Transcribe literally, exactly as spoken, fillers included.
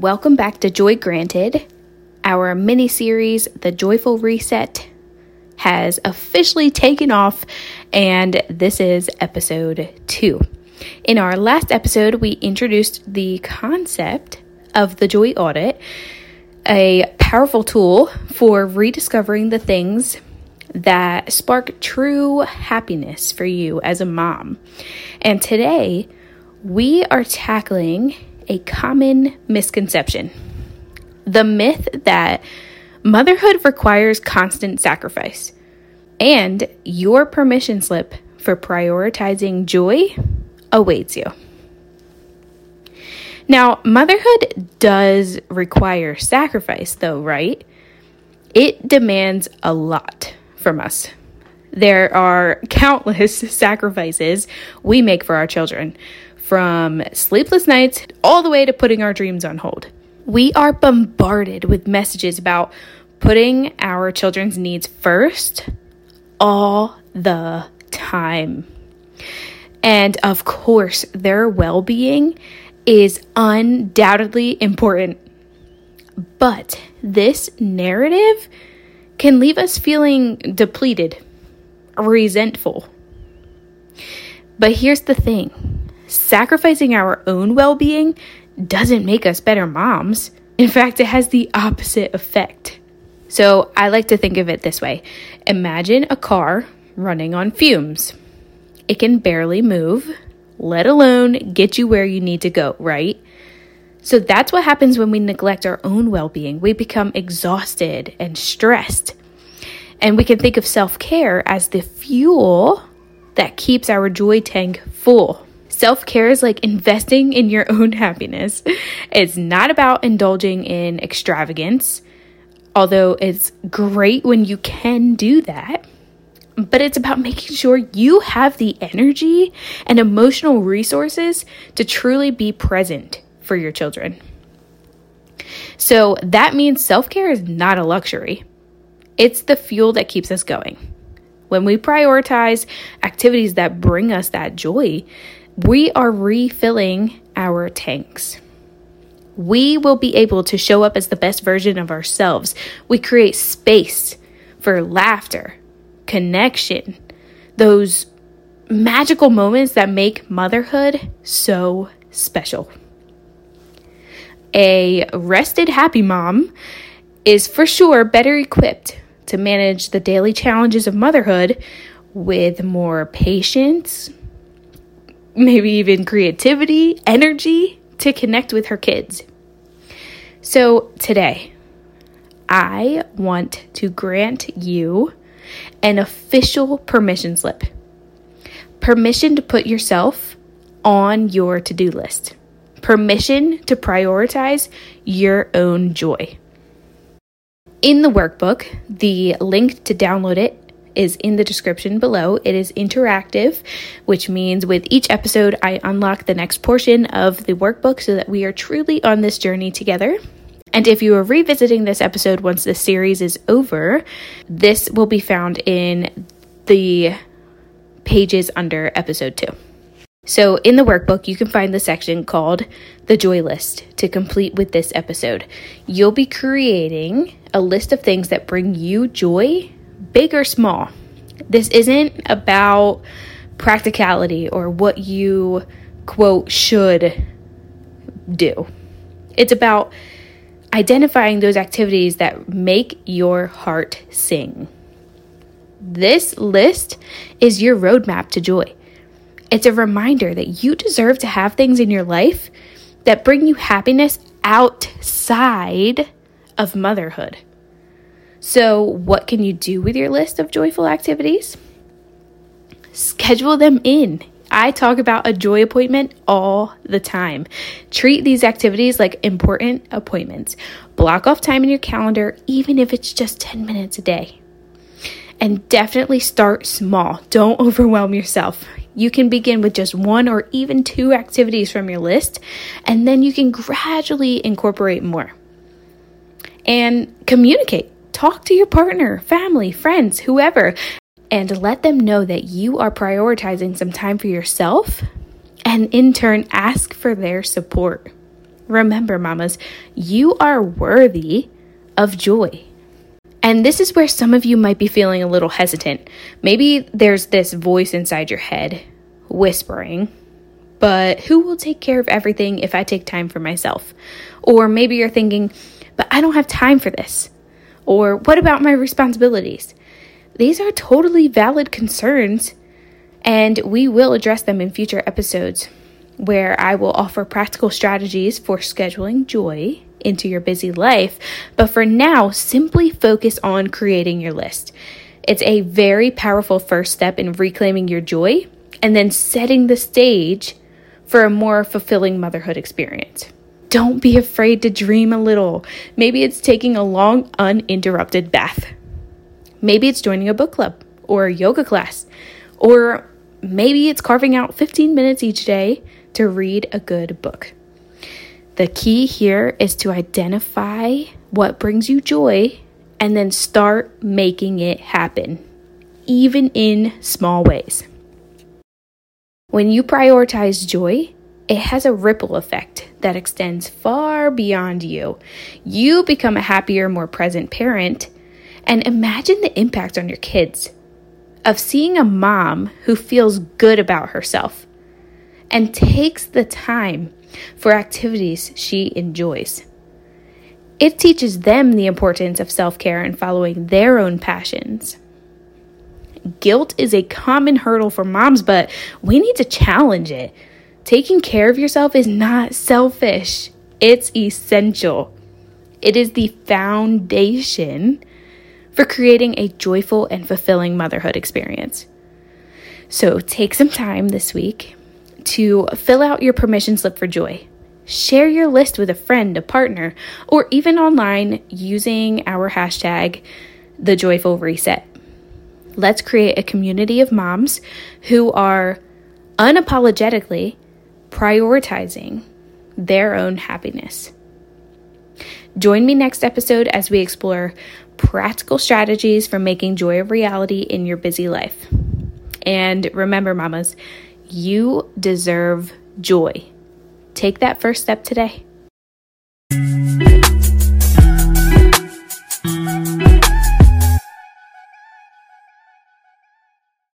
welcome back to Joy Granted. Our mini-series, The Joyful Reset, has officially taken off, and this is episode two. In our last episode, we introduced the concept of the Joy Audit, a powerful tool for rediscovering the things that spark true happiness for you as a mom. And today, we are tackling a common misconception. The myth that motherhood requires constant sacrifice, and your permission slip for prioritizing joy awaits you. Now, motherhood does require sacrifice though, right? It demands a lot from us. There are countless sacrifices we make for our children, from sleepless nights all the way to putting our dreams on hold. We are bombarded with messages about putting our children's needs first all the time. And of course, their well-being is undoubtedly important. But this narrative can leave us feeling depleted, resentful. But here's the thing. Sacrificing our own well-being doesn't make us better moms. In fact, it has the opposite effect. So I like to think of it this way. Imagine a car running on fumes. It can barely move, let alone get you where you need to go, right? So that's what happens when we neglect our own well-being. We become exhausted and stressed. And we can think of self-care as the fuel that keeps our joy tank full. Self-care is like investing in your own happiness. It's not about indulging in extravagance, although it's great when you can do that. But it's about making sure you have the energy and emotional resources to truly be present for your children. So that means self-care is not a luxury. It's the fuel that keeps us going. When we prioritize activities that bring us that joy, we are refilling our tanks. We will be able to show up as the best version of ourselves. We create space for laughter, connection, those magical moments that make motherhood so special. A rested, happy mom is for sure better equipped to manage the daily challenges of motherhood with more patience, maybe even creativity, energy to connect with her kids. So today, I want to grant you an official permission slip. Permission to put yourself on your to-do list. Permission to prioritize your own joy. In the workbook, the link to download it is in the description below. It is interactive, which means with each episode, I unlock the next portion of the workbook so that we are truly on this journey together. And if you are revisiting this episode once the series is over, this will be found in the pages under episode two. So in the workbook, you can find the section called The Joy List to complete with this episode. You'll be creating a list of things that bring you joy, big or small. This isn't about practicality or what you, quote, should do. It's about identifying those activities that make your heart sing. This list is your roadmap to joy. It's a reminder that you deserve to have things in your life that bring you happiness outside of motherhood. So what can you do with your list of joyful activities? Schedule them in. I talk about a joy appointment all the time. Treat these activities like important appointments. Block off time in your calendar, even if it's just ten minutes a day. And definitely start small. Don't overwhelm yourself. You can begin with just one or even two activities from your list, and then you can gradually incorporate more. And communicate. Talk to your partner, family, friends, whoever, and let them know that you are prioritizing some time for yourself, and in turn, ask for their support. Remember, mamas, you are worthy of joy. And this is where some of you might be feeling a little hesitant. Maybe there's this voice inside your head whispering, but who will take care of everything if I take time for myself? Or maybe you're thinking, but I don't have time for this. Or what about my responsibilities? These are totally valid concerns, and we will address them in future episodes where I will offer practical strategies for scheduling joy into your busy life. But for now, simply focus on creating your list. It's a very powerful first step in reclaiming your joy and then setting the stage for a more fulfilling motherhood experience. Don't be afraid to dream a little. Maybe it's taking a long, uninterrupted bath. Maybe it's joining a book club or a yoga class. Or maybe it's carving out fifteen minutes each day to read a good book. The key here is to identify what brings you joy and then start making it happen, even in small ways. When you prioritize joy, it has a ripple effect that extends far beyond you. You become a happier, more present parent, and imagine the impact on your kids of seeing a mom who feels good about herself and takes the time for activities she enjoys. It teaches them the importance of self-care and following their own passions. Guilt is a common hurdle for moms, but we need to challenge it. Taking care of yourself is not selfish. It's essential. It is the foundation for creating a joyful and fulfilling motherhood experience. So take some time this week to fill out your permission slip for joy. Share your list with a friend, a partner, or even online using our hashtag, The Joyful Reset. Let's create a community of moms who are unapologetically prioritizing their own happiness. Join me next episode as we explore practical strategies for making joy a reality in your busy life. And remember, mamas, you deserve joy. Take that first step today.